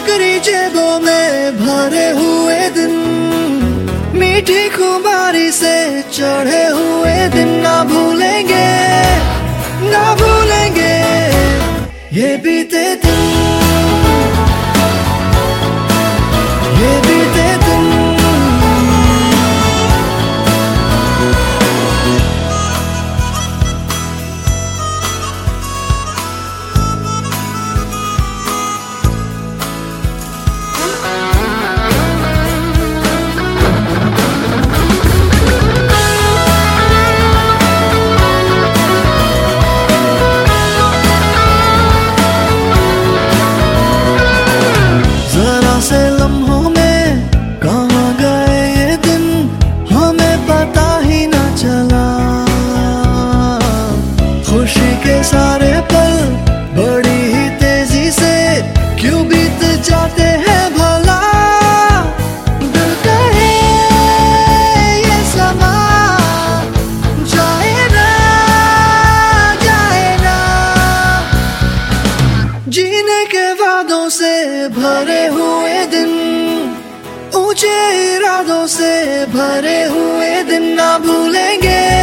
आखिरी जेबों में भरे हुए दिन, मीठी खुमारी से चढ़े हुए दिन ना भूलेंगे, ना भूलेंगे ये बीते दिन, ये बीते दिन। से लम्हों में कहाँ गए ये दिन, हमें पता ही ना चला। खुशी के सारे पल बड़ी ही तेजी से क्यों बीत जाते हैं भला। दिल कहे ये समा जाए ना, जाए ना। जीने के वादों से भरे हुए दिन, ऊंचे इरादों से भरे हुए दिन ना भूलेंगे,